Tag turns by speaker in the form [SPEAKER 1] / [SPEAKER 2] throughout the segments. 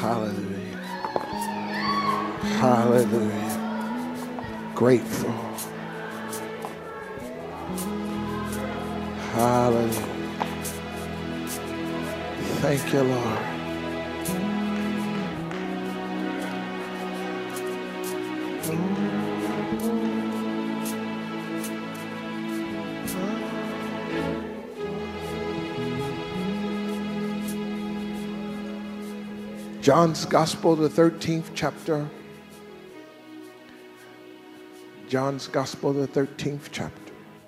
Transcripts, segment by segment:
[SPEAKER 1] Hallelujah. Hallelujah. Grateful. Hallelujah. Thank you, Lord. John's Gospel, the 13th chapter. John's Gospel, the 13th chapter.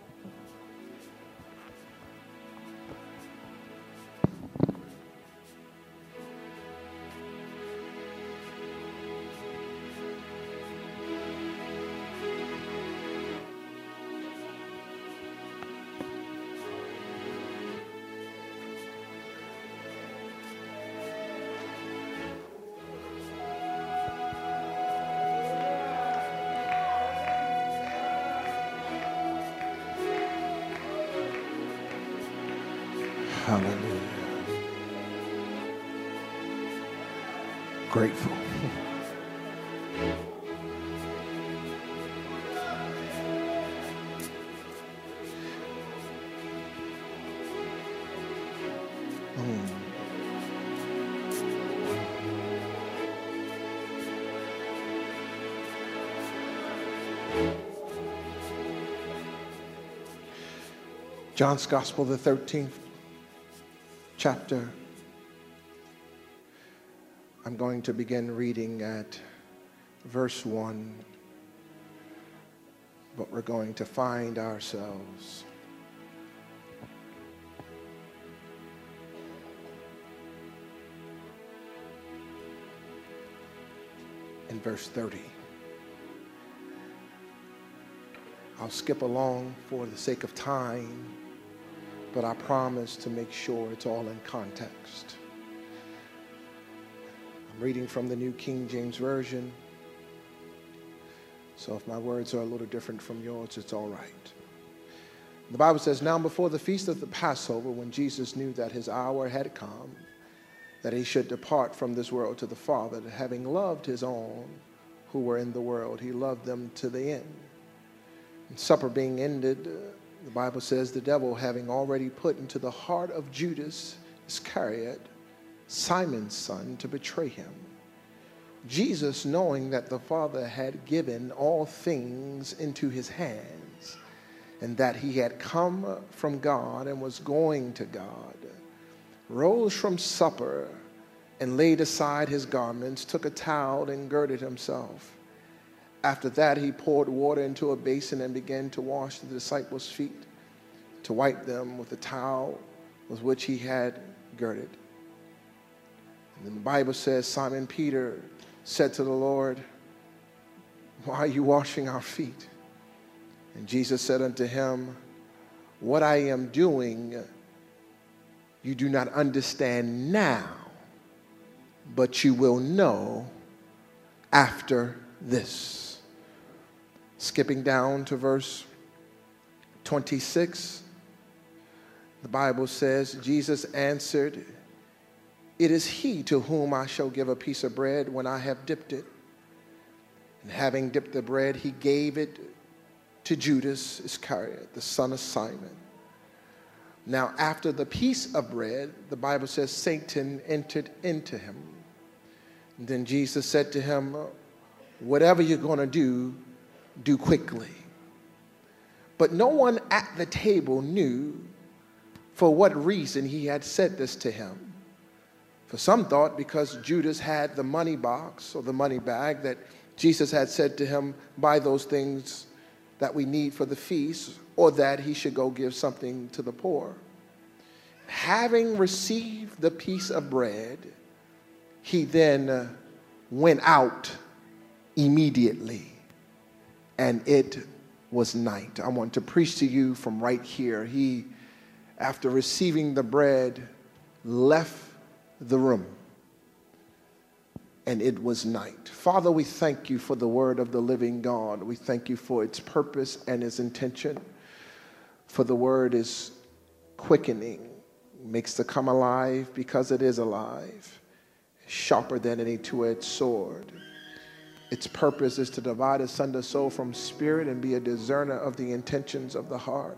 [SPEAKER 1] Hallelujah. Grateful. John's Gospel, the 13th chapter. I'm going to begin reading at verse 1, but we're going to find ourselves in verse 30. I'll skip along for the sake of time, but I promise to make sure it's all in context. I'm reading from the New King James Version, so if my words are a little different from yours, it's all right. The Bible says, "Now before the feast of the Passover, when Jesus knew that his hour had come, that he should depart from this world to the Father, that having loved his own who were in the world, he loved them to the end. And supper being ended, the Bible says, the devil having already put into the heart of Judas Iscariot, Simon's son, to betray him. Jesus, knowing that the Father had given all things into his hands, and that he had come from God and was going to God, rose from supper and laid aside his garments, took a towel and girded himself. After that, he poured water into a basin and began to wash the disciples' feet, to wipe them with the towel with which he had girded. And then the Bible says, Simon Peter said to the Lord, "Why are you washing our feet?" And Jesus said unto him, "What I am doing you do not understand now, but you will know after this." Skipping down to verse 26, the Bible says, Jesus answered, "It is he to whom I shall give a piece of bread when I have dipped it." And having dipped the bread, he gave it to Judas Iscariot, the son of Simon. Now after the piece of bread, the Bible says, Satan entered into him. And then Jesus said to him, "Whatever you're going to do quickly." But no one at the table knew for what reason he had said this to him. For some thought because Judas had the money box or the money bag that Jesus had said to him, "Buy those things that we need for the feast," or that he should go give something to the poor. Having received the piece of bread, he then went out immediately, and it was night. I want to preach to you from right here. He, after receiving the bread, left the room, and it was night. Father, we thank you for the word of the living God. We thank you for its purpose and its intention. For the word is quickening, makes to come alive because it is alive. sharper than any two-edged sword. Its purpose is to divide asunder soul from spirit and be a discerner of the intentions of the heart.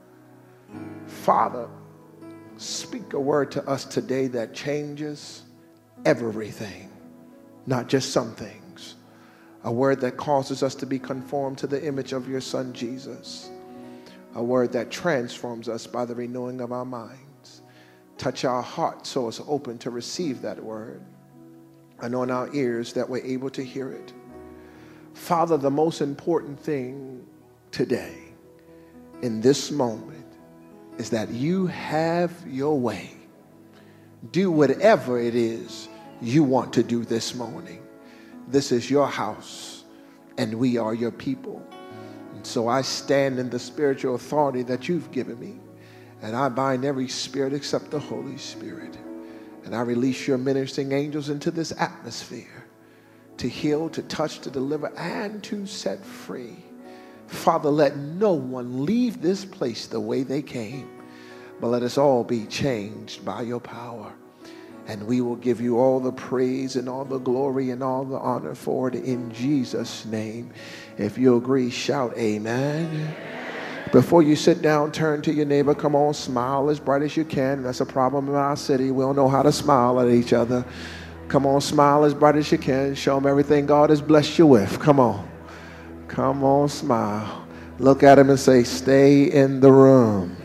[SPEAKER 1] Father, speak a word to us today that changes everything, not just some things. A word that causes us to be conformed to the image of your Son, Jesus. A word that transforms us by the renewing of our minds. Touch our hearts so it's open to receive that word. Anoint our ears that we're able to hear it. Father, the most important thing today, in this moment, is that you have your way. Do whatever it is you want to do this morning. This is your house, and we are your people. And so I stand in the spiritual authority that you've given me, and I bind every spirit except the Holy Spirit. And I release your ministering angels into this atmosphere to heal, to touch, to deliver, and to set free. Father, let no one leave this place the way they came, but let us all be changed by your power. And we will give you all the praise and all the glory and all the honor for it in Jesus' name. If you agree, shout amen. Before you sit down, turn to your neighbor. Come on, smile as bright as you can. That's a problem in our city. We don't know how to smile at each other. Come on, smile as bright as you can. Show them everything God has blessed you with. Come on. Come on, smile. Look at him and say, stay in the room.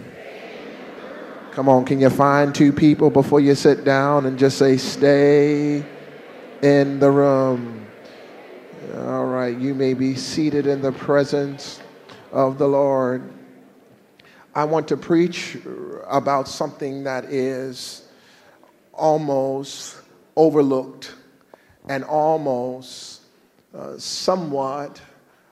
[SPEAKER 1] Come on, can you find two people before you sit down and just say, stay in the room. All right, you may be seated in the presence of the Lord. I want to preach about something that is almost overlooked and almost somewhat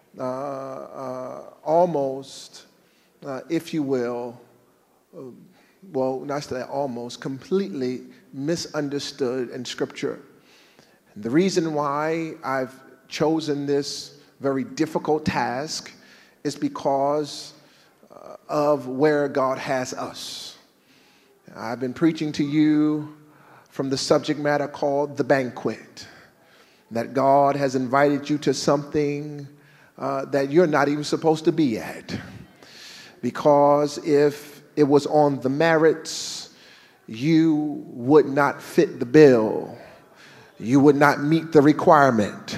[SPEAKER 1] if you will, well, not that almost, completely misunderstood in Scripture. And the reason why I've chosen this very difficult task is because of where God has us. I've been preaching to you from the subject matter called the banquet, that God has invited you to something that you're not even supposed to be at. Because if it was on the merits, you would not fit the bill. You would not meet the requirement.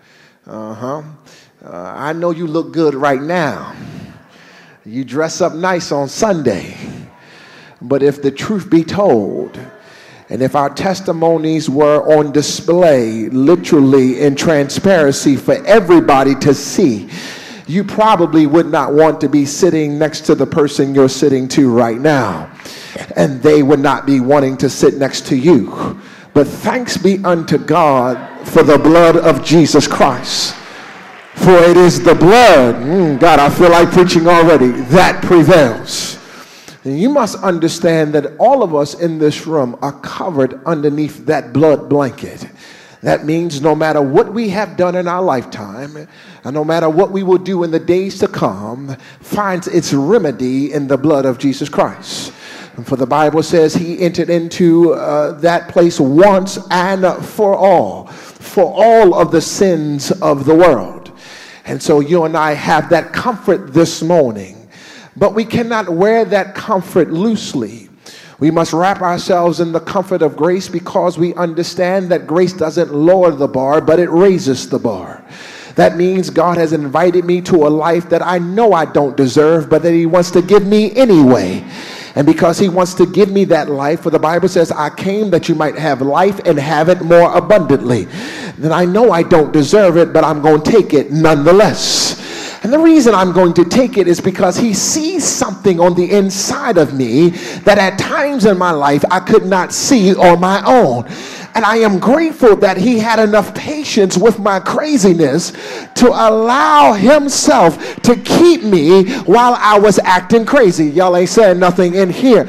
[SPEAKER 1] I know you look good right now. You dress up nice on Sunday. But if the truth be told, and if our testimonies were on display, literally in transparency for everybody to see, you probably would not want to be sitting next to the person you're sitting to right now. And they would not be wanting to sit next to you. But thanks be unto God for the blood of Jesus Christ. For it is the blood, God, I feel like preaching already, that prevails. And you must understand that all of us in this room are covered underneath that blood blanket. That means no matter what we have done in our lifetime, and no matter what we will do in the days to come, finds its remedy in the blood of Jesus Christ. And for the Bible says he entered into that place once and for all of the sins of the world. And so you and I have that comfort this morning, but we cannot wear that comfort loosely. We must wrap ourselves in the comfort of grace because we understand that grace doesn't lower the bar, but it raises the bar. That means God has invited me to a life that I know I don't deserve, but that he wants to give me anyway. And because he wants to give me that life, for the Bible says, I came that you might have life and have it more abundantly. Then I know I don't deserve it, but I'm going to take it nonetheless. And the reason I'm going to take it is because he sees something on the inside of me that at times in my life I could not see on my own. And I am grateful that he had enough patience with my craziness to allow himself to keep me while I was acting crazy. Y'all ain't saying nothing in here.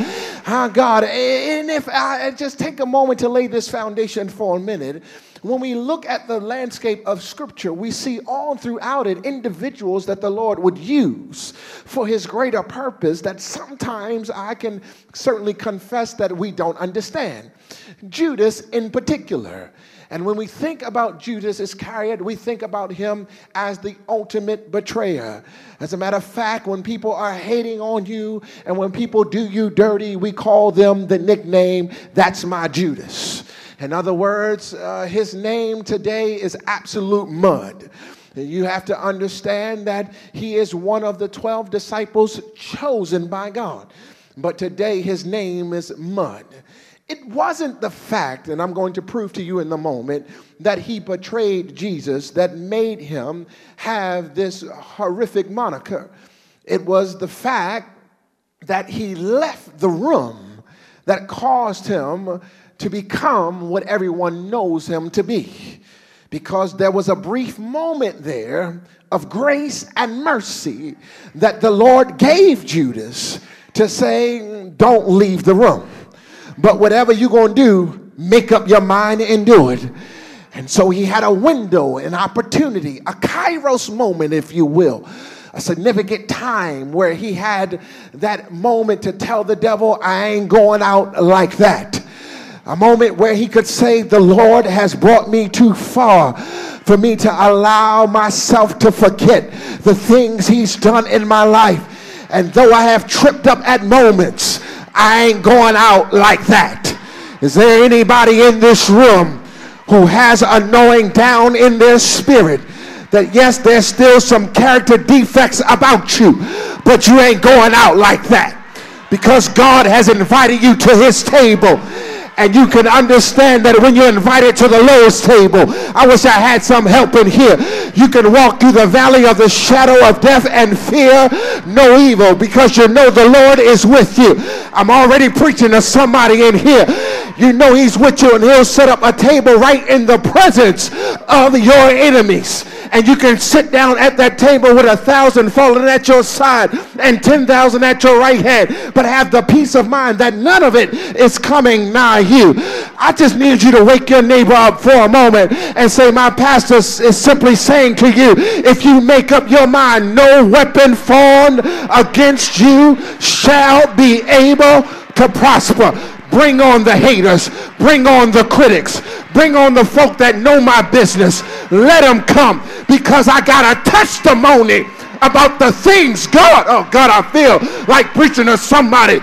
[SPEAKER 1] God, and if I just take a moment to lay this foundation for a minute, when we look at the landscape of Scripture, we see all throughout it individuals that the Lord would use for his greater purpose that sometimes I can certainly confess that we don't understand. Judas in particular. And when we think about Judas Iscariot, we think about him as the ultimate betrayer. As a matter of fact, when people are hating on you and when people do you dirty, we call them the nickname, "That's my Judas." In other words, his name today is absolute mud. You have to understand that he is one of the 12 disciples chosen by God. But today his name is mud. It wasn't the fact, and I'm going to prove to you in the moment, that he betrayed Jesus that made him have this horrific moniker. It was the fact that he left the room that caused him to become what everyone knows him to be. Because there was a brief moment there of grace and mercy that the Lord gave Judas to say, don't leave the room. But whatever you're going to do, make up your mind and do it. And so he had a window, an opportunity, a kairos moment, if you will, a significant time where he had that moment to tell the devil, I ain't going out like that. A moment where he could say, the Lord has brought me too far for me to allow myself to forget the things he's done in my life. And though I have tripped up at moments, I ain't going out like that. Is there anybody in this room who has a knowing down in their spirit that yes, there's still some character defects about you, but you ain't going out like that because God has invited you to his table? And you can understand that when you're invited to the Lord's table, I wish I had some help in here. You can walk through the valley of the shadow of death and fear no evil because you know the Lord is with you. I'm already preaching to somebody in here. You know he's with you and he'll set up a table right in the presence of your enemies. And you can sit down at that table with 1,000 falling at your side and 10,000 at your right hand, but have the peace of mind that none of it is coming nigh you. I just need you to wake your neighbor up for a moment and say, my pastor is simply saying to you, if you make up your mind, no weapon formed against you shall be able to prosper. Bring on the haters. Bring on the critics. Bring on the folk that know my business. Let them come because I got a testimony about the things God, oh God, I feel like preaching to somebody.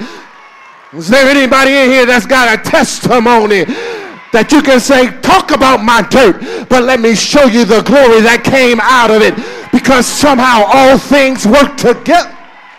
[SPEAKER 1] Is there anybody in here that's got a testimony that you can say, talk about my dirt, but let me show you the glory that came out of it because somehow all things work together.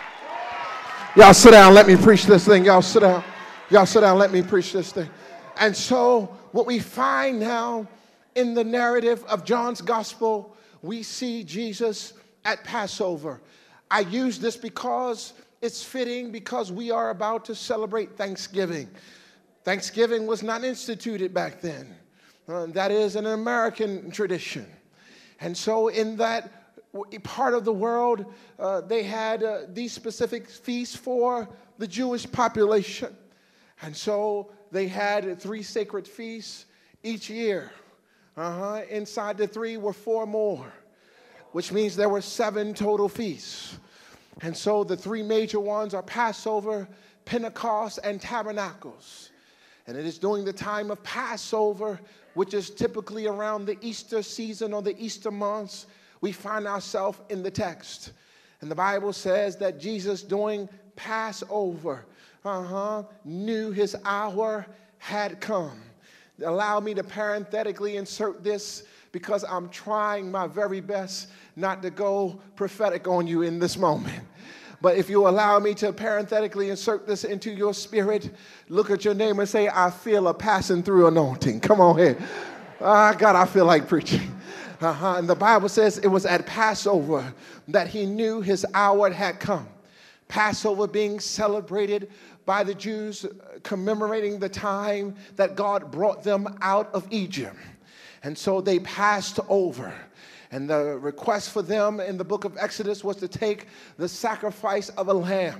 [SPEAKER 1] Y'all sit down. Let me preach this thing. Y'all sit down. Y'all sit down, let me preach this thing. And so what we find now in the narrative of John's gospel, we see Jesus at Passover. I use this because it's fitting because we are about to celebrate Thanksgiving. Thanksgiving was not instituted back then. That is an American tradition. And so in that part of the world, they had these specific feasts for the Jewish population. And so they had 3 sacred feasts each year. Inside the 3 were 4 more, which means there were 7 total feasts. And so the 3 major ones are Passover, Pentecost, and Tabernacles. And it is during the time of Passover, which is typically around the Easter season or the Easter months, we find ourselves in the text. And the Bible says that Jesus during Passover knew his hour had come. Allow me to parenthetically insert this because I'm trying my very best not to go prophetic on you in this moment. But if you allow me to parenthetically insert this into your spirit, look at your neighbor and say, I feel a passing through anointing. Come on here. God, I feel like preaching. And the Bible says it was at Passover that he knew his hour had come. Passover being celebrated by the Jews commemorating the time that God brought them out of Egypt. And so they passed over. And the request for them in the book of Exodus was to take the sacrifice of a lamb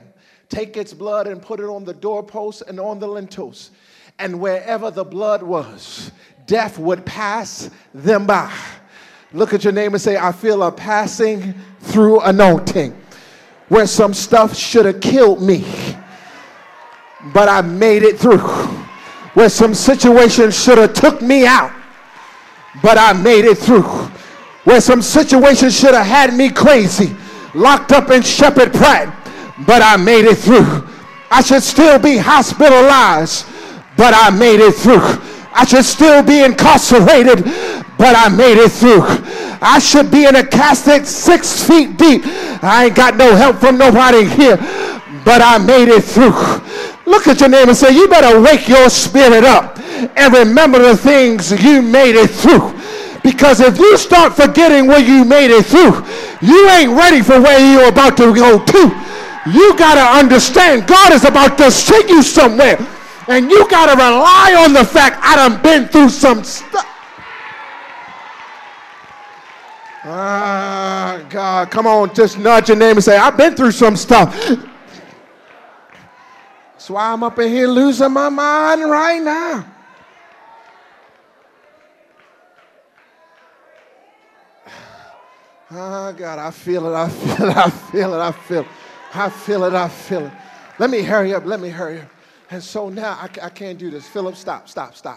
[SPEAKER 1] take its blood and put it on the doorposts and on the lintels. And wherever the blood was, death would pass them by. Look at your neighbor and say, I feel a passing through anointing. Where some stuff should have killed me, but I made it through. Where some situations should have took me out, but I made it through. Where some situations should have had me crazy, locked up in Shepherd Pratt, but I made it through. I should still be hospitalized, but I made it through. I should still be incarcerated, but I made it through. I should be in a casket 6 feet deep. I ain't got no help from nobody here, but I made it through. Look at your neighbor and say, you better wake your spirit up and remember the things you made it through. Because if you start forgetting where you made it through, you ain't ready for where you're about to go to. You got to understand God is about to send you somewhere. And you got to rely on the fact I done been through some stuff. God, come on, just nudge your name and say, I've been through some stuff. That's why I'm up in here losing my mind right now. Oh, God, I feel it, I feel it, I feel it, I feel it. I feel it, I feel it. Let me hurry up, let me hurry up. And so now I can't do this. Philip, stop.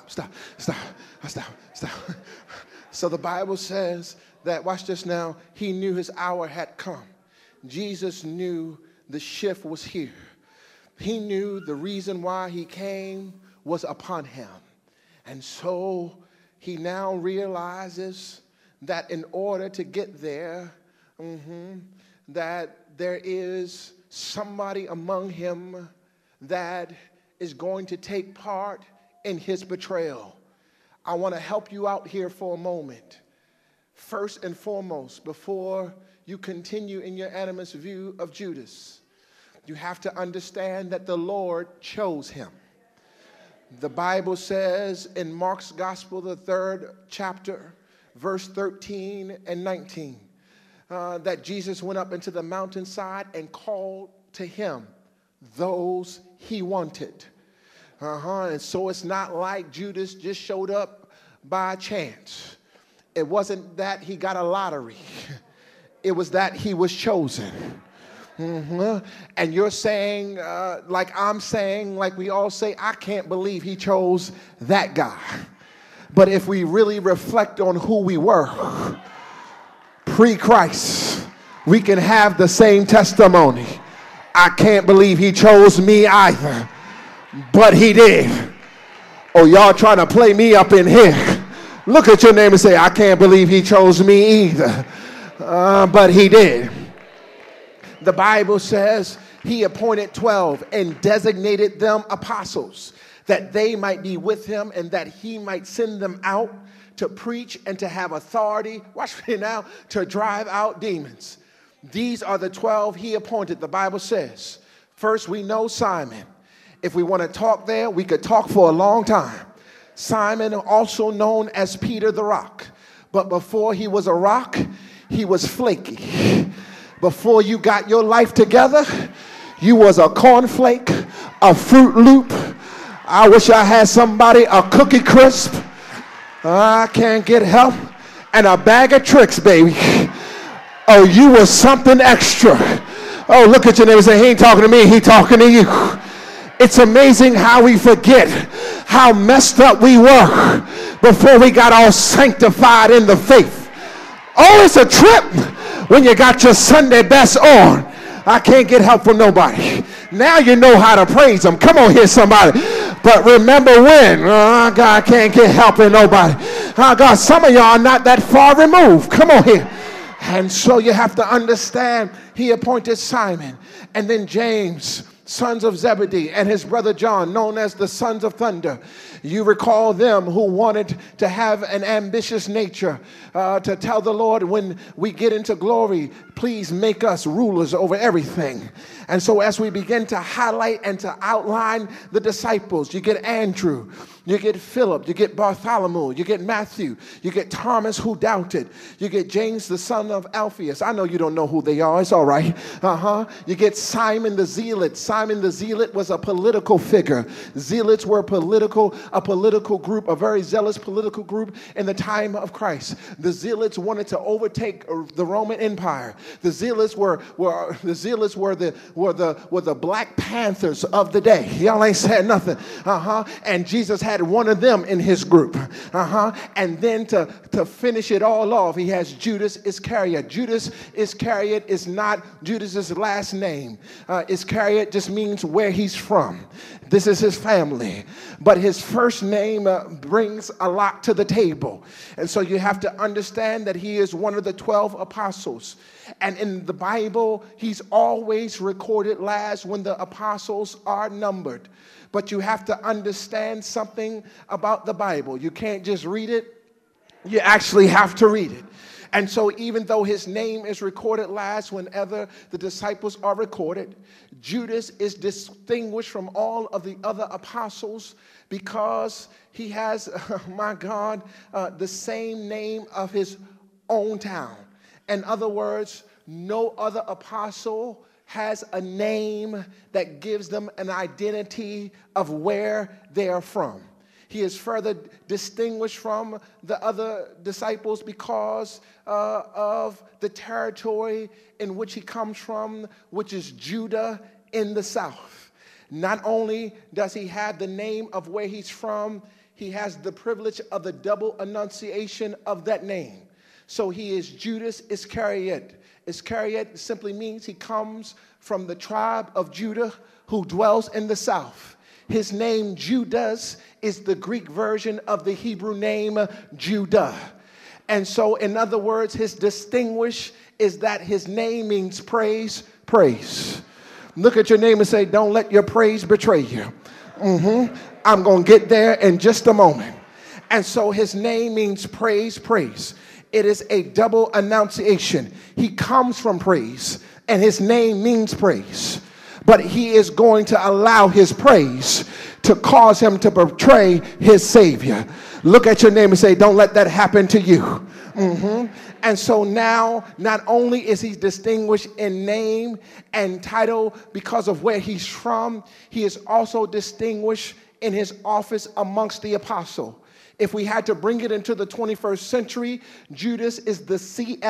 [SPEAKER 1] So the Bible says that, watch this now, he knew his hour had come. Jesus knew the shift was here. He knew the reason why he came was upon him. And so he now realizes that in order to get there, that there is somebody among him that is going to take part in his betrayal. I want to help you out here for a moment. First and foremost, before you continue in your animus view of Judas, you have to understand that the Lord chose him. The Bible says in Mark's Gospel, the 3rd chapter, verse 13 and 19, that Jesus went up into the mountainside and called to him those he wanted. And so it's not like Judas just showed up by chance. It wasn't that he got a lottery. It was that he was chosen. And you're saying, like I'm saying, like we all say, I can't believe he chose that guy. But if we really reflect on who we were pre-Christ, we can have the same testimony. I can't believe he chose me either, but he did. Oh, y'all trying to play me up in here. Look at your neighbor and say, I can't believe he chose me either, but he did. The Bible says he appointed 12 and designated them apostles, that they might be with him and that he might send them out to preach and to have authority, watch me now, to drive out demons. These are the 12 he appointed. The Bible says, first we know Simon. If we want to talk there, we could talk for a long time. Simon, also known as Peter the Rock. But before he was a rock, he was flaky. Before you got your life together, you was a cornflake, a Fruit Loop. I wish I had somebody, a Cookie Crisp. I can't get help. And a bag of tricks, baby. Oh, you was something extra. Oh, look at your neighbor and say, he ain't talking to me, he talking to you. It's amazing how we forget how messed up we were before we got all sanctified in the faith. Oh, it's a trip when you got your Sunday best on. I can't get help from nobody. Now you know how to praise him. Come on here, somebody. But remember when? Oh, God, I can't get help from nobody. Oh, God, some of y'all are not that far removed. Come on here. And so you have to understand, he appointed Simon and then James, sons of Zebedee, and his brother John, known as the sons of thunder. You recall them who wanted to have an ambitious nature, to tell the Lord, when we get into glory, please make us rulers over everything. And so as we begin to highlight and to outline the disciples, you get Andrew, you get Philip, you get Bartholomew, you get Matthew, you get Thomas who doubted, you get James the son of Alphaeus. I know you don't know who they are, it's all right. You get Simon the Zealot, Simon Simon the Zealot was a political figure. Zealots were a political group, a very zealous political group in the time of Christ. The Zealots wanted to overtake the Roman Empire. The Zealots were the Black Panthers of the day. Y'all ain't said nothing. And Jesus had one of them in his group. And then to finish it all off, he has Judas Iscariot. Judas Iscariot is not Judas's last name. Iscariot just means where he's from. This is his family. But his first name brings a lot to the table. And so you have to understand that he is one of the 12 apostles. And in the Bible, he's always recorded last when the apostles are numbered. But you have to understand something about the Bible. You can't just read it. You actually have to read it. And so even though his name is recorded last whenever the disciples are recorded, Judas is distinguished from all of the other apostles because he has, the same name of his own town. In other words, no other apostle has a name that gives them an identity of where they are from. He is further distinguished from the other disciples because of the territory in which he comes from, which is Judah in the south. Not only does he have the name of where he's from, he has the privilege of the double enunciation of that name. So he is Judas Iscariot. Iscariot simply means he comes from the tribe of Judah who dwells in the south. His name Judas is the Greek version of the Hebrew name Judah. And so, in other words, his distinguish is that his name means praise, praise. Look at your name and say, don't let your praise betray you. I'm going to get there in just a moment. And so his name means praise, praise. It is a double enunciation. He comes from praise, and his name means praise. But he is going to allow his praise to cause him to betray his Savior. Look at your name and say, don't let that happen to you. And so now, not only is he distinguished in name and title because of where he's from, he is also distinguished in his office amongst the apostle. If we had to bring it into the 21st century, Judas is the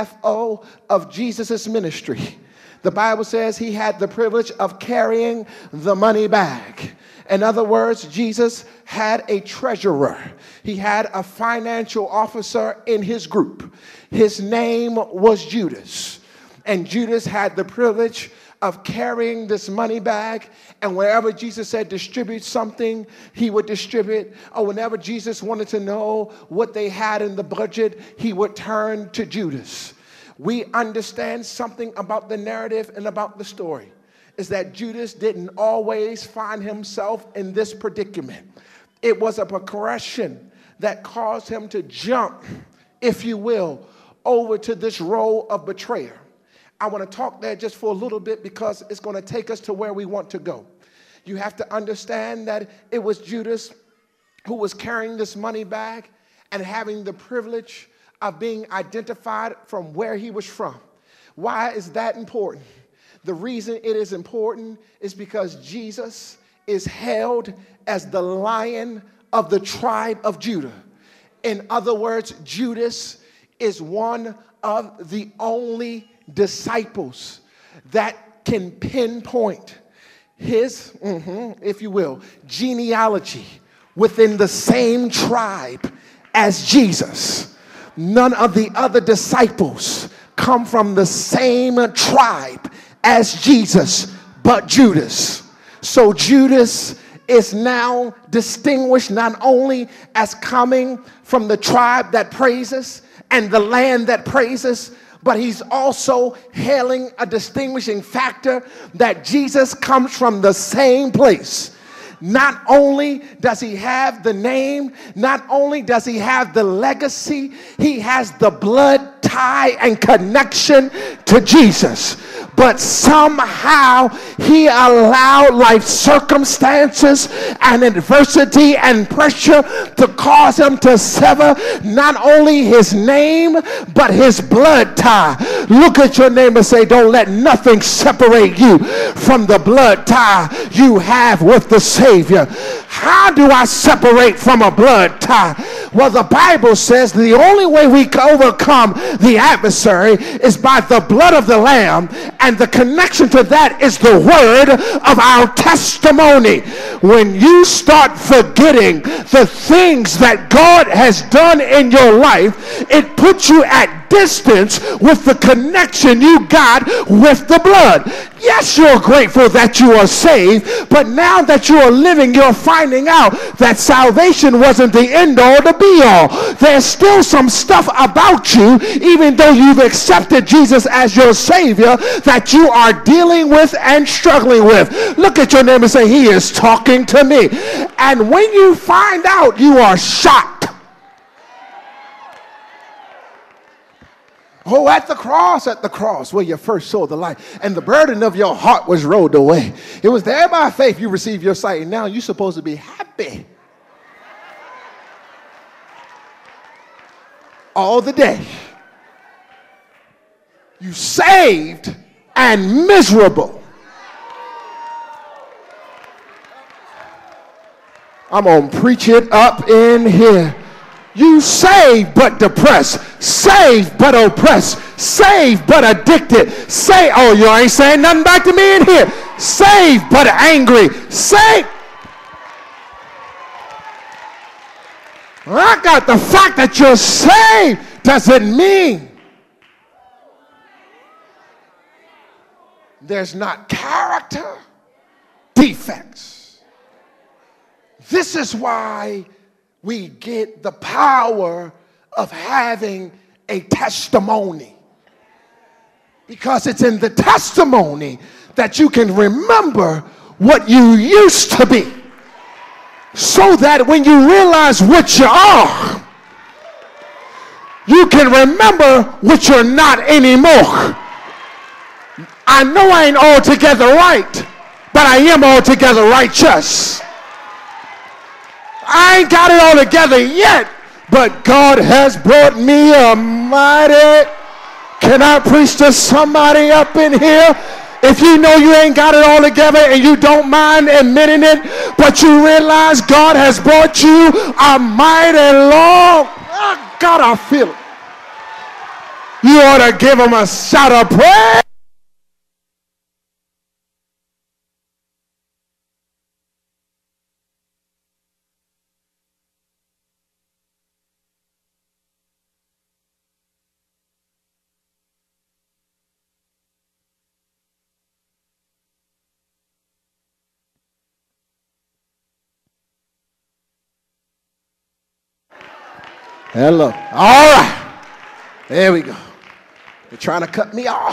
[SPEAKER 1] CFO of Jesus' ministry. The Bible says he had the privilege of carrying the money bag. In other words, Jesus had a treasurer. He had a financial officer in his group. His name was Judas. And Judas had the privilege of carrying this money bag. And wherever Jesus said distribute something, he would distribute. Or whenever Jesus wanted to know what they had in the budget, he would turn to Judas. We understand something about the narrative and about the story is that Judas didn't always find himself in this predicament. It was a progression that caused him to jump, if you will, over to this role of betrayer. I want to talk there just for a little bit because it's going to take us to where we want to go. You have to understand that it was Judas who was carrying this money bag and having the privilege of being identified from where he was from. Why is that important? The reason it is important is because Jesus is hailed as the Lion of the tribe of Judah. In other words, Judas is one of the only disciples that can pinpoint his, if you will, genealogy within the same tribe as Jesus. None of the other disciples come from the same tribe as Jesus, but Judas. So Judas is now distinguished not only as coming from the tribe that praises and the land that praises, but he's also hailing a distinguishing factor that Jesus comes from the same place. Not only does he have the name, not only does he have the legacy, he has the blood tie and connection to Jesus. but somehow he allowed life circumstances and adversity and pressure to cause him to sever not only his name but his blood tie. Look at your neighbor and say, don't let nothing separate you from the blood tie you have with the Savior. How do I separate from a blood tie? Well, the Bible says the only way we can overcome the adversary is by the blood of the Lamb, and the connection to that is the word of our testimony. When you start forgetting the things that God has done in your life, it puts you at distance with the connection you got with the blood. Yes, you're grateful that you are saved, but now that you are living, you're finding out that salvation wasn't the end all to be all. There's still some stuff about you, even though you've accepted Jesus as your Savior, that you are dealing with and struggling with. Look at your neighbor and say, he is talking to me. And when you find out, you are shocked. Oh, at the cross where you first saw the light, and the burden of your heart was rolled away. It was there by faith you received your sight, and now you're supposed to be happy all the day. You saved and miserable. I'm going to preach it up in here. You saved but depressed, saved but oppressed, saved but addicted. Say, oh, you ain't saying nothing back to me in here. Saved but angry, saved. I got the fact that you're saved doesn't mean there's not character defects. This is why we get the power of having a testimony. Because it's in the testimony that you can remember what you used to be. So that when you realize what you are, you can remember what you're not anymore. I know I ain't altogether right, but I am altogether righteous. I ain't got it all together yet, but God has brought me a mighty. Can I preach to somebody up in here? If you know you ain't got it all together and you don't mind admitting it, but you realize God has brought you a mighty long. Oh, God, I feel it. You ought to give him a shout of praise. Hello. All right. There we go. They're trying to cut me off.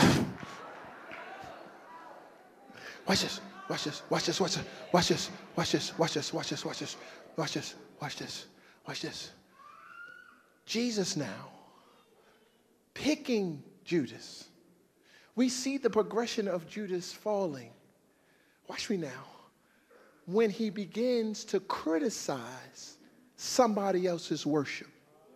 [SPEAKER 1] Watch this. Watch this. Watch this. Watch this. Watch this. Watch this. Watch this. Watch this. Watch this. Watch this. Watch this. Watch this. Jesus now picking Judas. We see the progression of Judas falling. Watch me now. When he begins to criticize somebody else's worship.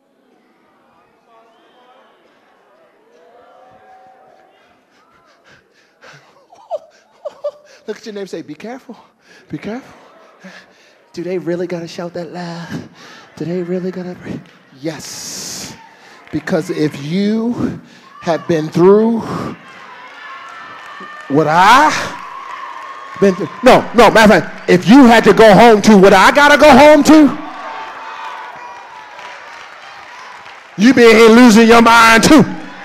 [SPEAKER 1] Look at your neighbor and say, be careful. Be careful. Do they really got to shout that loud? Do they really got to? Yes. Because if you have been through what I been through. No, matter of fact, if you had to go home to what I got to go home to, you be here losing your mind too.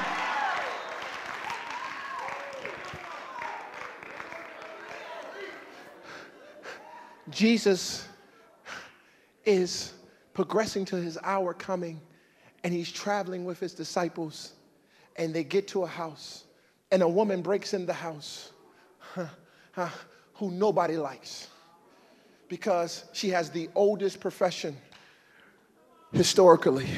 [SPEAKER 1] Jesus is progressing to his hour coming, and he's traveling with his disciples, and they get to a house, and a woman breaks in the house who nobody likes because she has the oldest profession historically.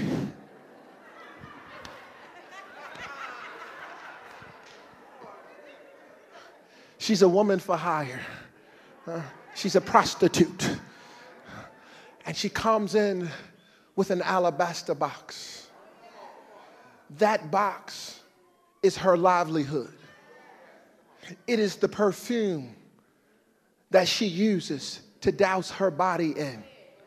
[SPEAKER 1] She's a woman for hire. She's a prostitute. And she comes in with an alabaster box. That box is her livelihood. It is the perfume that she uses to douse her body in.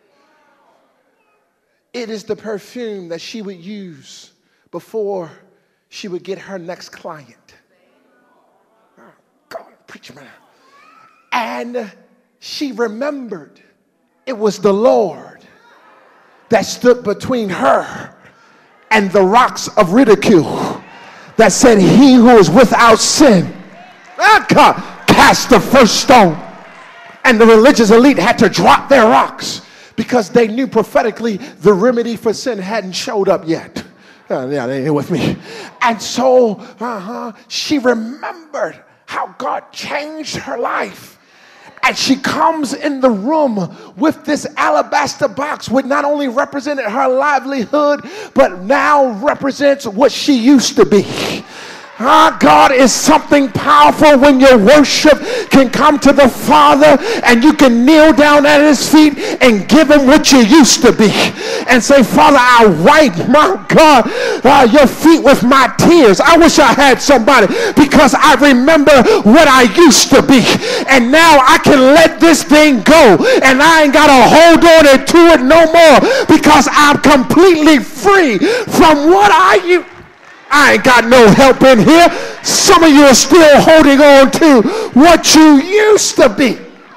[SPEAKER 1] It is the perfume that she would use before she would get her next client. Oh, God, preacher man. And she remembered it was the Lord that stood between her and the rocks of ridicule that said, he who is without sin, God, cast the first stone. And the religious elite had to drop their rocks because they knew prophetically the remedy for sin hadn't showed up yet. Yeah, they ain't with me. And so she remembered how God changed her life. And she comes in the room with this alabaster box, which not only represented her livelihood, but now represents what she used to be. God is something powerful when your worship can come to the Father and you can kneel down at his feet and give him what you used to be and say, Father, I wipe, my God, your feet with my tears. I wish I had somebody, because I remember what I used to be, and now I can let this thing go and I ain't got to hold on to it no more, because I'm completely free from what I used. I ain't got no help in here. Some of you are still holding on to what you used to be.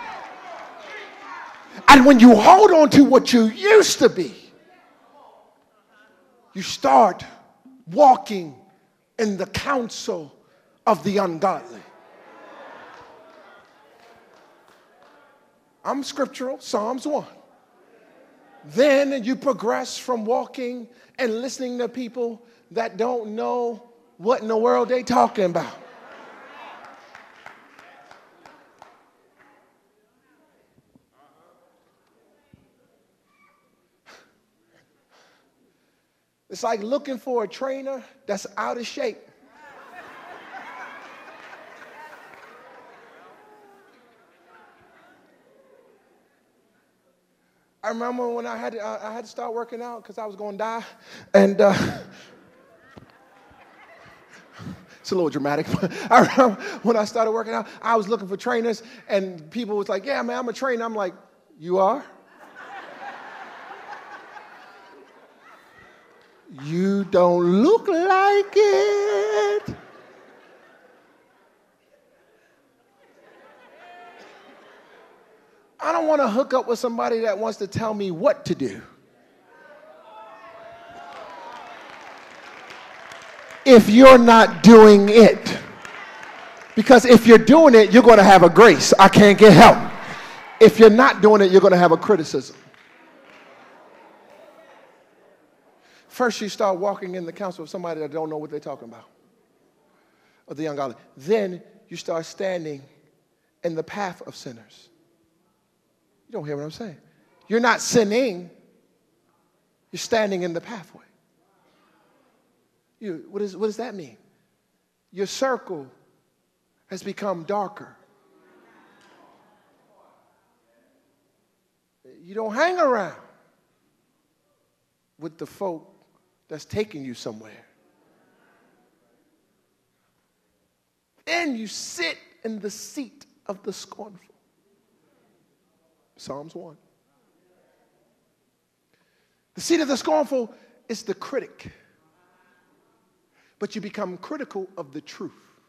[SPEAKER 1] And when you hold on to what you used to be, you start walking in the counsel of the ungodly. I'm scriptural, Psalms 1. Then you progress from walking and listening to people that don't know what in the world they talking about. It's like looking for a trainer that's out of shape. I remember when I had to start working out because I was going to die, and it's a little dramatic. I remember when I started working out, I was looking for trainers, and people was like, yeah, man, I'm a trainer. I'm like, you are? You don't look like it. I don't want to hook up with somebody that wants to tell me what to do. If you're not doing it. Because if you're doing it, you're going to have a grace. I can't get help. If you're not doing it, you're going to have a criticism. First, you start walking in the counsel of somebody that don't know what they're talking about, of the ungodly. Then you start standing in the path of sinners. You don't hear what I'm saying. You're not sinning. You're standing in the pathway. What does that mean? Your circle has become darker. You don't hang around with the folk that's taking you somewhere. Then you sit in the seat of the scornful. Psalms 1. The seat of the scornful is the critic. But you become critical of the truth.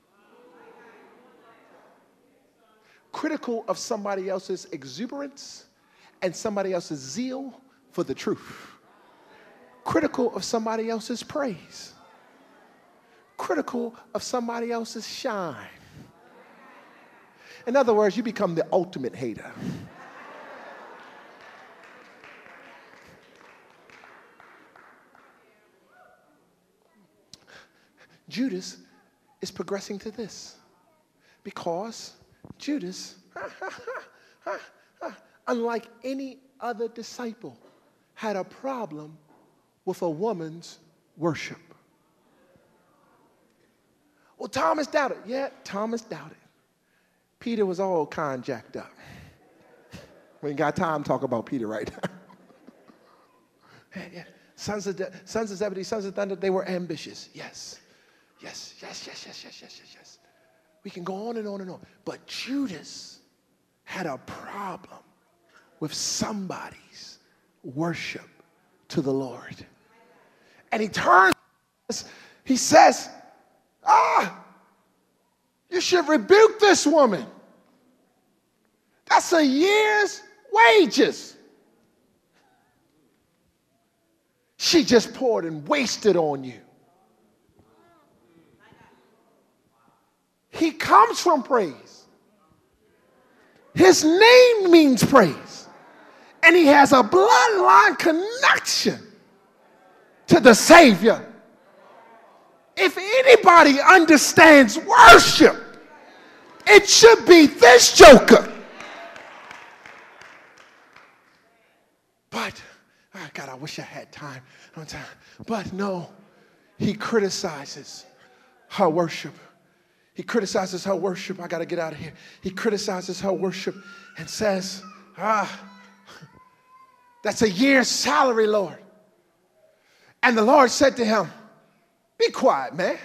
[SPEAKER 1] Critical of somebody else's exuberance and somebody else's zeal for the truth. Critical of somebody else's praise. Critical of somebody else's shine. In other words, you become the ultimate hater. Judas is progressing to this because Judas, unlike any other disciple, had a problem with a woman's worship. Well, Thomas doubted. Yeah, Thomas doubted. Peter was all kind of jacked up. We ain't got time to talk about Peter right now. Yeah. Sons of Zebedee, sons of thunder, they were ambitious. Yes. We can go on and on and on. But Judas had a problem with somebody's worship to the Lord. And he turns, he says, you should rebuke this woman. That's a year's wages. She just poured and wasted on you. He comes from praise. His name means praise. And he has a bloodline connection to the Savior. If anybody understands worship, it should be this joker. But, God, I wish I had time. But no, he criticizes her worship. He criticizes her worship. I got to get out of here. He criticizes her worship and says, that's a year's salary, Lord. And the Lord said to him, be quiet, man.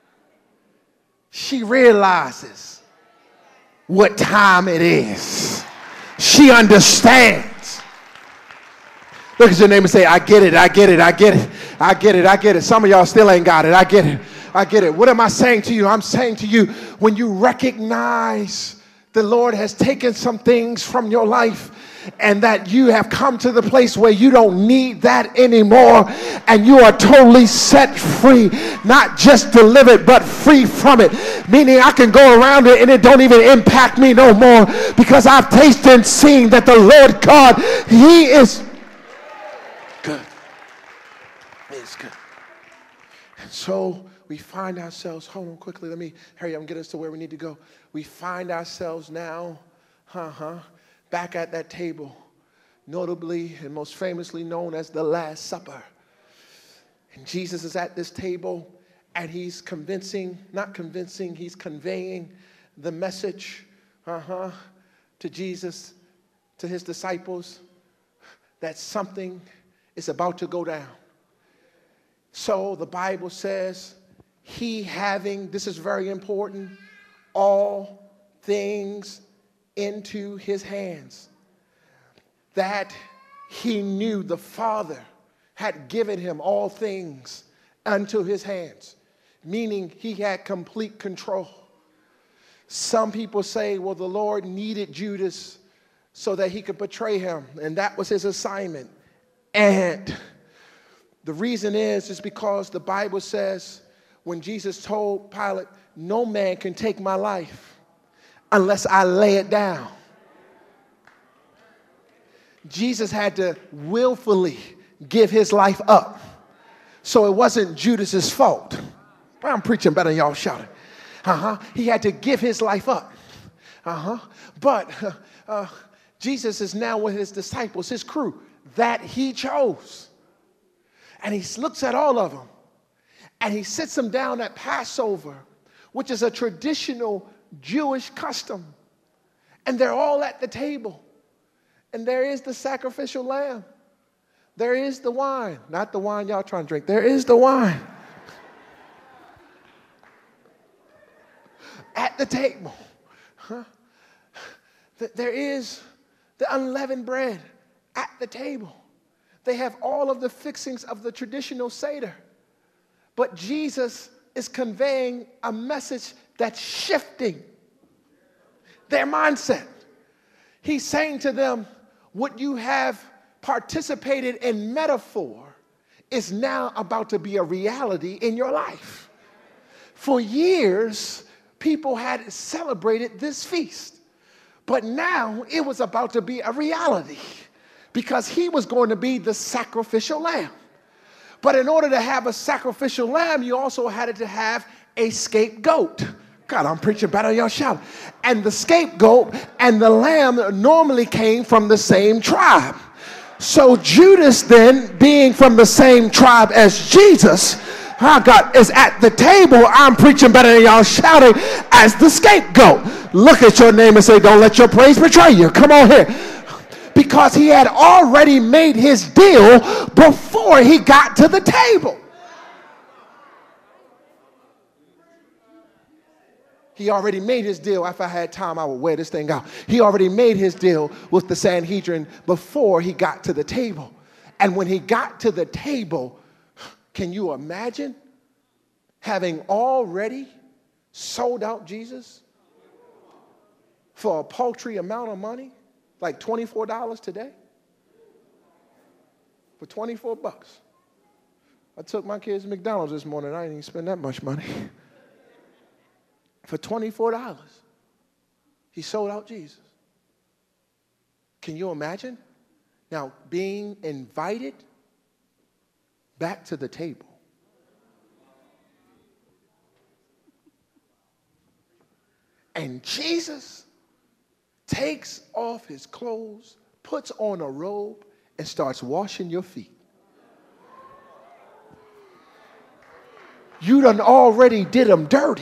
[SPEAKER 1] She realizes what time it is. She understands. Look at your neighbor and say, I get it, I get it, I get it, I get it, I get it. Some of y'all still ain't got it. I get it, I get it. What am I saying to you? I'm saying to you, when you recognize the Lord has taken some things from your life and that you have come to the place where you don't need that anymore and you are totally set free, not just delivered but free from it, meaning I can go around it and it don't even impact me no more because I've tasted and seen that the Lord God, he is good. He is good. And so we find ourselves, hold on quickly, let me hurry up and get us to where we need to go. We find ourselves now, back at that table, notably and most famously known as the Last Supper. And Jesus is at this table and he's he's conveying the message to Jesus, to his disciples, that something is about to go down. So the Bible says, he having, this is very important, all things into his hands, that he knew the Father had given him all things unto his hands, meaning he had complete control. Some people say, well, the Lord needed Judas so that he could betray him, and that was his assignment. And the reason is because the Bible says when Jesus told Pilate, no man can take my life unless I lay it down. Jesus had to willfully give his life up. So it wasn't Judas's fault. I'm preaching better than y'all shouting. He had to give his life up. But Jesus is now with his disciples, his crew, that he chose. And he looks at all of them. And he sits them down at Passover, which is a traditional Jewish custom. And they're all at the table. And there is the sacrificial lamb. There is the wine. Not the wine y'all trying to drink. There is the wine. At the table. There is the unleavened bread at the table. They have all of the fixings of the traditional Seder. But Jesus is conveying a message that's shifting their mindset. He's saying to them, what you have participated in metaphor is now about to be a reality in your life. For years, people had celebrated this feast, but now it was about to be a reality because he was going to be the sacrificial lamb. But in order to have a sacrificial lamb, you also had to have a scapegoat. God, I'm preaching better, y'all shout. And the scapegoat and the lamb normally came from the same tribe. So Judas then, being from the same tribe as Jesus, God is at the table. I'm preaching better than y'all shouting as the scapegoat. Look at your name and say, don't let your praise betray you. Come on here. Because he had already made his deal before he got to the table. He already made his deal. If I had time, I would wear this thing out. He already made his deal with the Sanhedrin before he got to the table. And when he got to the table, can you imagine having already sold out Jesus for a paltry amount of money, like $24 today? For 24 bucks. I took my kids to McDonald's this morning. I didn't even spend that much money. For $24, he sold out Jesus. Can you imagine? Now, being invited back to the table. And Jesus takes off his clothes, puts on a robe, and starts washing your feet. You done already did them dirty.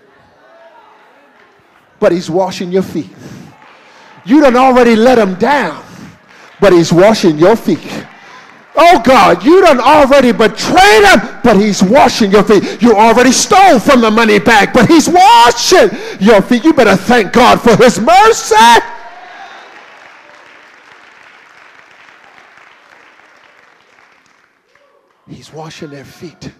[SPEAKER 1] But he's washing your feet. You done already let him down, but he's washing your feet. Oh God, you done already betrayed him, but he's washing your feet. You already stole from the money bag, but he's washing your feet. You better thank God for his mercy. He's washing their feet.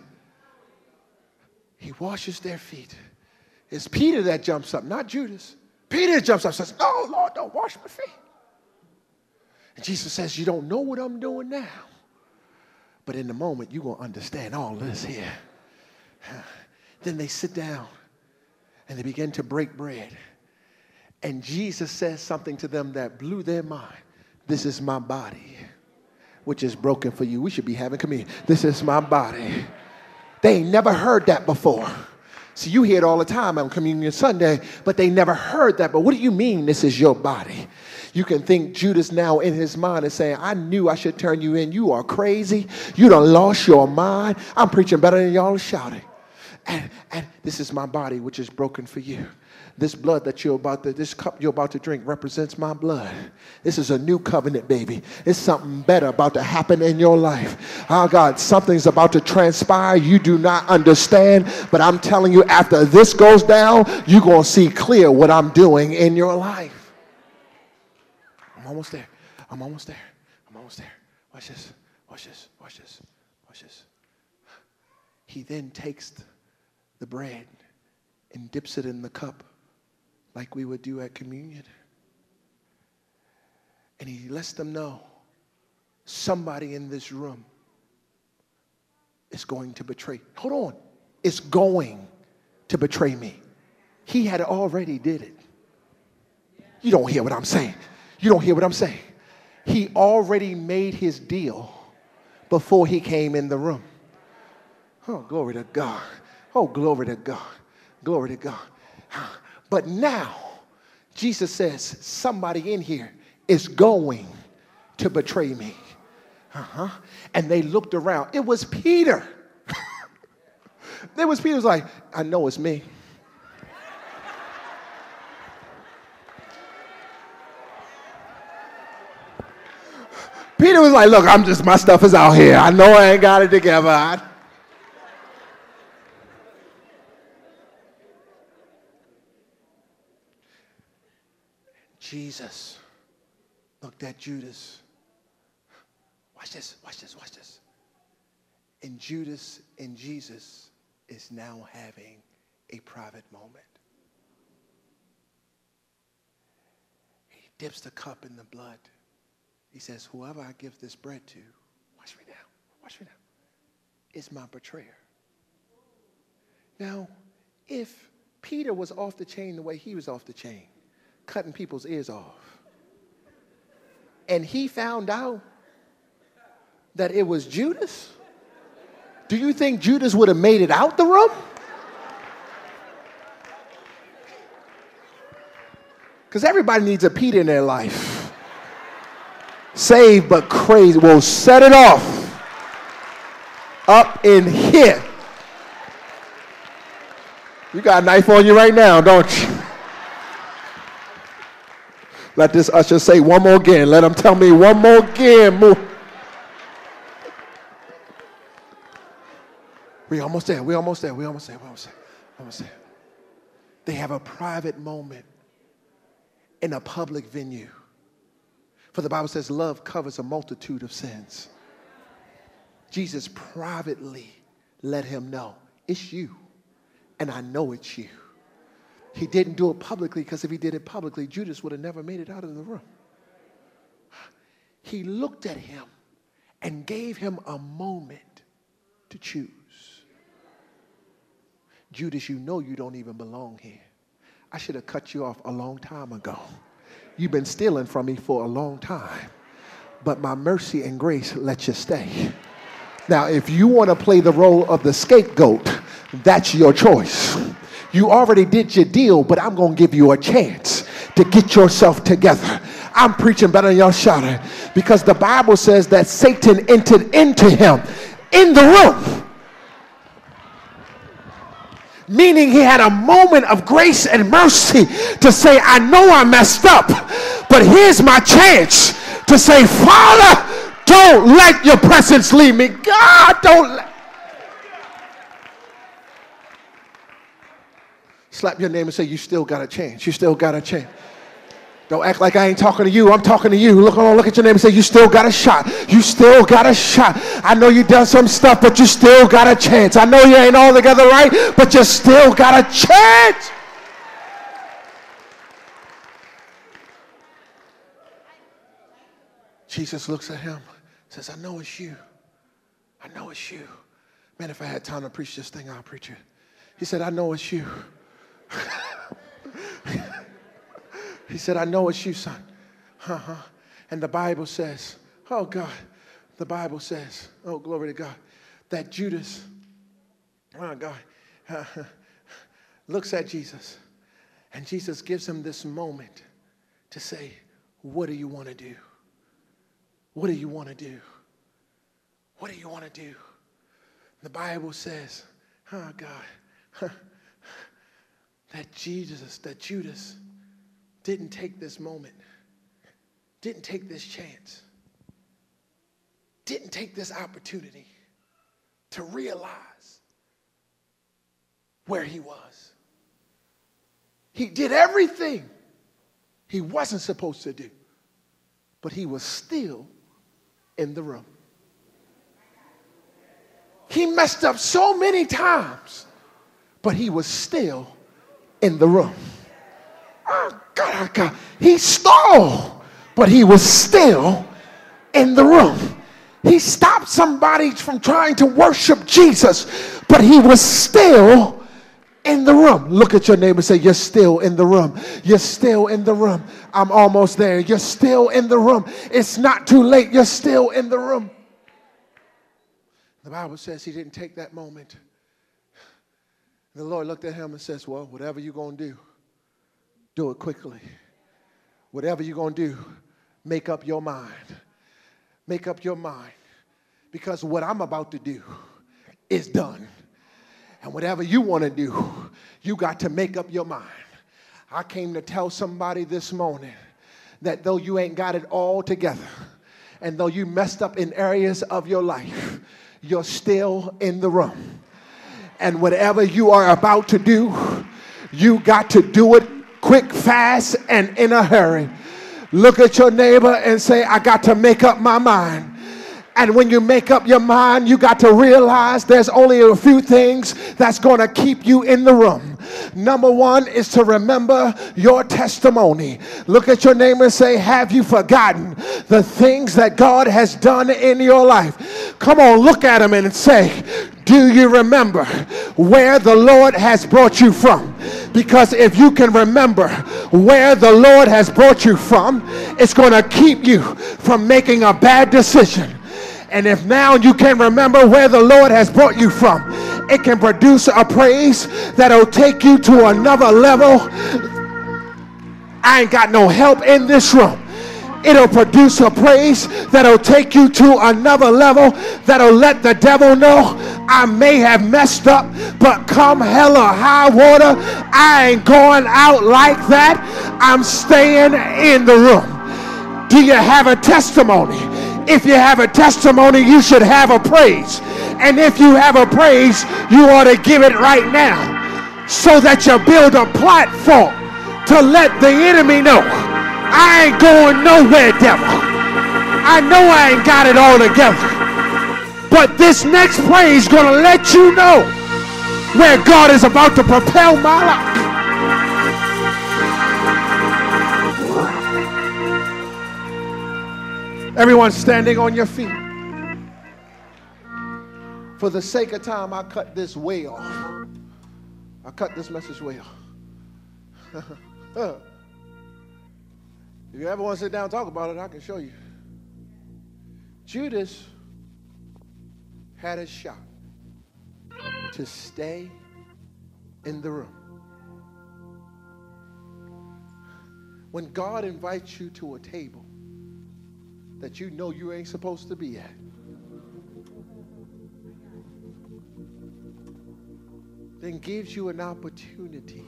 [SPEAKER 1] He washes their feet. It's Peter that jumps up, not Judas. Peter jumps up and says, no, Lord, don't wash my feet. And Jesus says, you don't know what I'm doing now. But in the moment, you're going to understand all this here. Then they sit down and they begin to break bread. And Jesus says something to them that blew their mind. This is my body, which is broken for you. We should be having communion. This is my body. They ain't never heard that before. See, you hear it all the time on Communion Sunday, but they never heard that. But what do you mean this is your body? You can think Judas now in his mind is saying, I knew I should turn you in. You are crazy. You done lost your mind. I'm preaching better than y'all shouting. And this is my body, which is broken for you. This blood that this cup you're about to drink represents my blood. This is a new covenant, baby. It's something better about to happen in your life. Oh God, something's about to transpire. You do not understand, but I'm telling you, after this goes down, you're going to see clear what I'm doing in your life. I'm almost there. I'm almost there. I'm almost there. Watch this. Watch this. Watch this. Watch this. He then takes the bread and dips it in the cup like we would do at communion. And he lets them know somebody in this room is going to betray. Hold on. Is going to betray me. He had already did it. You don't hear what I'm saying. You don't hear what I'm saying. He already made his deal before he came in the room. Oh, glory to God. Oh, glory to God. Glory to God. But now, Jesus says, somebody in here is going to betray me. And they looked around. It was Peter. Peter was like, I know it's me. Peter was like, look, my stuff is out here. I know I ain't got it together. Jesus looked at Judas. Watch this, watch this, watch this. And Judas and Jesus is now having a private moment. He dips the cup in the blood. He says, whoever I give this bread to, watch me now, is my betrayer. Now, if Peter was off the chain the way he was off the chain, cutting people's ears off, and he found out that it was Judas, do you think Judas would have made it out the room? Because everybody needs a Peter in their life. Saved but crazy. Well, set it off up in here. You got a knife on you right now, don't you? Let this usher say one more again. Let him tell me one more again. We almost there. We almost there. We almost there. We almost there. Almost there. They have a private moment in a public venue. For the Bible says love covers a multitude of sins. Jesus privately let him know, it's you, and I know it's you. He didn't do it publicly, because if he did it publicly, Judas would have never made it out of the room. He looked at him and gave him a moment to choose. Judas, you know you don't even belong here. I should have cut you off a long time ago. You've been stealing from me for a long time, but my mercy and grace let you stay. Now, if you want to play the role of the scapegoat, that's your choice. You already did your deal, but I'm going to give you a chance to get yourself together. I'm preaching better than y'all shouting, because the Bible says that Satan entered into him in the room. Meaning he had a moment of grace and mercy to say, I know I messed up, but here's my chance to say, Father, don't let your presence leave me. God, don't let. Slap your name and say, you still got a chance. You still got a chance. Don't act like I ain't talking to you. I'm talking to you. Look at your name and say, you still got a shot. You still got a shot. I know you done some stuff, but you still got a chance. I know you ain't all together right, but you still got a chance. Jesus looks at him, says, I know it's you. I know it's you. Man, if I had time to preach this thing, I'll preach it. He said, I know it's you. He said, I know it's you, son. And the Bible says, oh God, the Bible says, oh glory to God, that Judas, oh God, looks at Jesus, and Jesus gives him this moment to say, what do you want to do? What do you want to do? What do you want to do? The Bible says, oh God, that Judas didn't take this moment, didn't take this chance, didn't take this opportunity to realize where he was. He did everything he wasn't supposed to do, but he was still in the room. He messed up so many times, but he was still in the room. Oh God. He stalled, but he was still in the room. He stopped somebody from trying to worship Jesus, but he was still in the room. Look at your neighbor and say, you're still in the room. You're still in the room. I'm almost there. You're still in the room. It's not too late. You're still in the room. The Bible says he didn't take that moment. The Lord looked at him and says, well, whatever you're going to do it quickly. Whatever you're going to do, make up your mind. Make up your mind. Because what I'm about to do is done. And whatever you want to do, you got to make up your mind. I came to tell somebody this morning that though you ain't got it all together, and though you messed up in areas of your life, you're still in the room. And whatever you are about to do, you got to do it quick, fast, and in a hurry. Look at your neighbor and say, I got to make up my mind. And when you make up your mind, you got to realize there's only a few things that's going to keep you in the room. Number one is to remember your testimony. Look at your neighbor and say, have you forgotten the things that God has done in your life? Come on, look at him and say, do you remember where the Lord has brought you from? Because if you can remember where the Lord has brought you from, it's going to keep you from making a bad decision. And if now you can remember where the Lord has brought you from, it can produce a praise that'll take you to another level. I ain't got no help in this room. It'll produce a praise that'll take you to another level, that'll let the devil know, I may have messed up, but come hell or high water, I ain't going out like that. I'm staying in the room. Do you have a testimony? If you have a testimony, you should have a praise. And if you have a praise, you ought to give it right now, so that you build a platform to let the enemy know, I ain't going nowhere, devil. I know I ain't got it all together. But this next praise is going to let you know where God is about to propel my life. Everyone standing on your feet. For the sake of time, I cut this way off. I cut this message way off. If you ever want to sit down and talk about it, I can show you. Judas had a shot to stay in the room. When God invites you to a table that you know you ain't supposed to be at, then gives you an opportunity,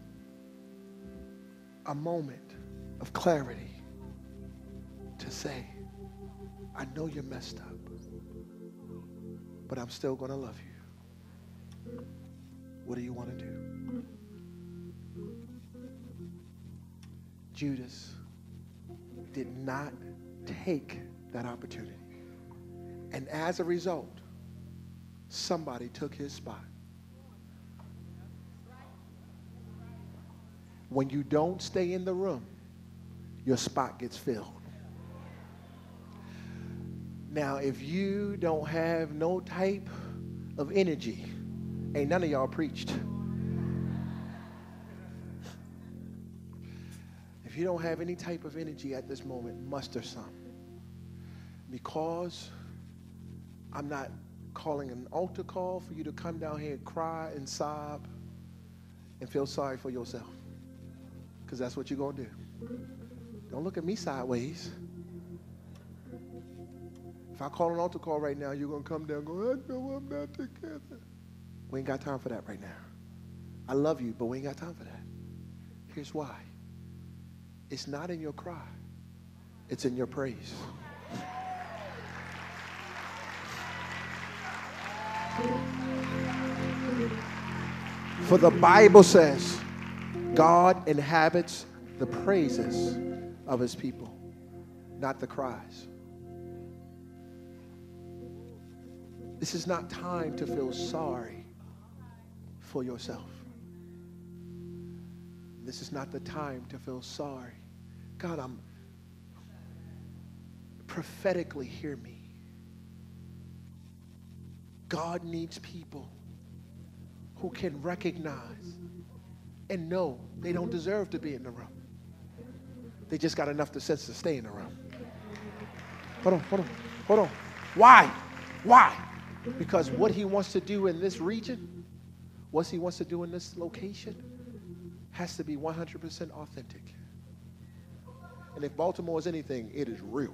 [SPEAKER 1] a moment of clarity to say, I know you're messed up, but I'm still going to love you. What do you want to do? Judas did not take that opportunity. And as a result, somebody took his spot. When you don't stay in the room, your spot gets filled. Now, if you don't have no type of energy, ain't none of y'all preached. If you don't have any type of energy at this moment, muster some. Because I'm not calling an altar call for you to come down here and cry and sob and feel sorry for yourself. Because that's what you're going to do. Don't look at me sideways. If I call an altar call right now, you're going to come down and go, I know I'm not together. We ain't got time for that right now. I love you, but we ain't got time for that. Here's why. It's not in your cry. It's in your praise. For the Bible says, God inhabits the praises of his people, not the cries. This is not time to feel sorry for yourself. This is not the time to feel sorry. God, prophetically hear me. God needs people who can recognize and know they don't deserve to be in the room. They just got enough sense to stay in the room. Hold on. Why? Because what he wants to do in this region, what he wants to do in this location, has to be 100% authentic. And if Baltimore is anything, it is real.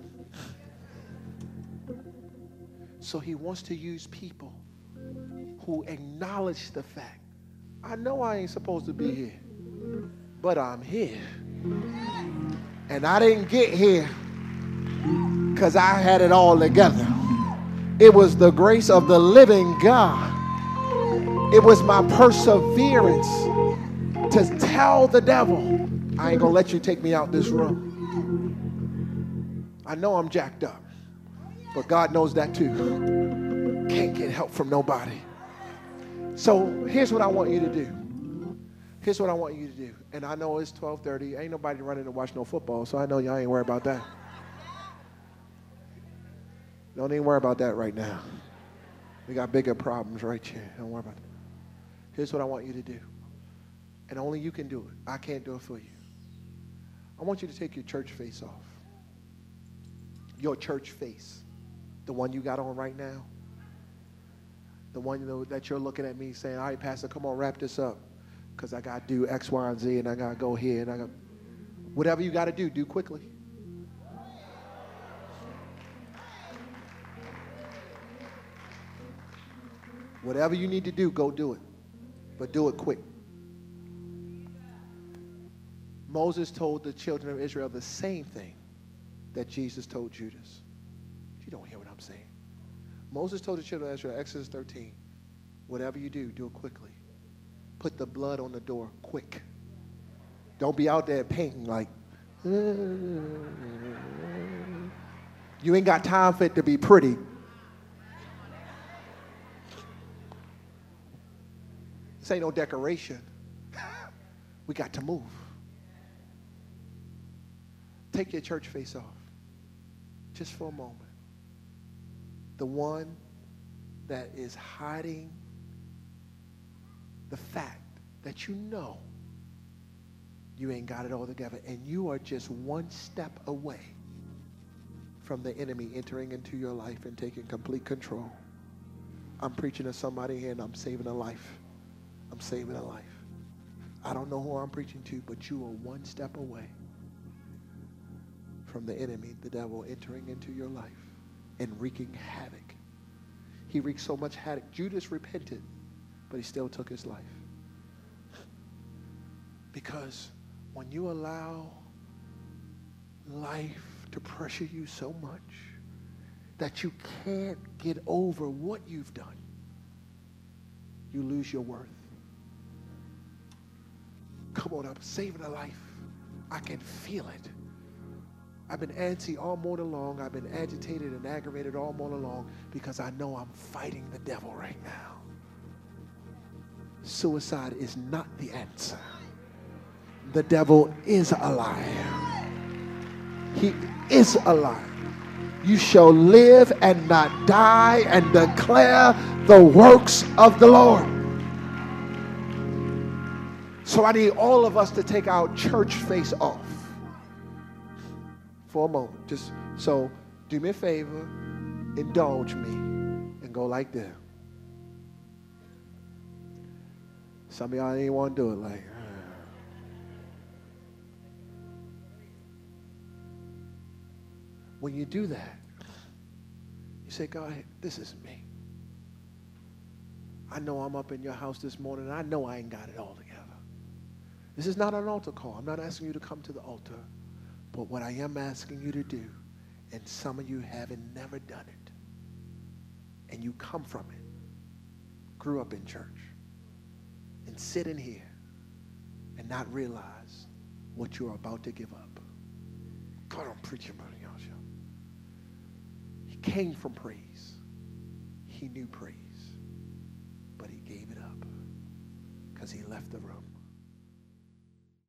[SPEAKER 1] So he wants to use people who acknowledge the fact, I know I ain't supposed to be here, but I'm here. And I didn't get here because I had it all together. It was the grace of the living God. It was my perseverance to tell the devil, I ain't gonna let you take me out this room. I know I'm jacked up, but God knows that too. Can't get help from nobody. So here's what I want you to do. Here's what I want you to do. And I know it's 12:30. Ain't nobody running to watch no football, so I know y'all ain't worried about that. Don't even worry about that right now. We got bigger problems right here. Don't worry about that. Here's what I want you to do. And only you can do it. I can't do it for you. I want you to take your church face off. Your church face. The one you got on right now. The one that you're looking at me saying, all right, Pastor, come on, wrap this up. Because I got to do X, Y, and Z, and I got to go here, and I got whatever you got to do quickly. Whatever you need to do, go do it. But do it quick. Moses told the children of Israel the same thing that Jesus told Judas. You don't hear what I'm saying. Moses told the children of Israel, Exodus 13, whatever you do, do it quickly. Put the blood on the door quick. Don't be out there painting like, you ain't got time for it to be pretty. This ain't no decoration. We got to move. Take your church face off. Just for a moment. The one that is hiding the fact that you know you ain't got it all together, and you are just one step away from the enemy entering into your life and taking complete control. I'm preaching to somebody here, and I'm saving a life. I'm saving a life. I don't know who I'm preaching to, but you are one step away from the enemy, the devil, entering into your life and wreaking havoc. He wreaked so much havoc. Judas repented, but he still took his life. Because when you allow life to pressure you so much that you can't get over what you've done, you lose your worth. Come on, I'm saving a life. I can feel it. I've been antsy all morning long. I've been agitated and aggravated all morning long because I know I'm fighting the devil right now. Suicide is not the answer. The devil is a liar. He is a liar. You shall live and not die and declare the works of the Lord. So I need all of us to take our church face off for a moment. Just so do me a favor, indulge me, and go like this. Some of y'all ain't want to do it like. When you do that, you say, God, this is me. I know I'm up in your house this morning, and I know I ain't got it all together. This is not an altar call. I'm not asking you to come to the altar. But what I am asking you to do, and some of you haven't never done it, and you come from it, grew up in church, and sit in here and not realize what you're about to give up. God, I'm preaching about it, y'all. He came from praise. He knew praise, but he gave it up because he left the room.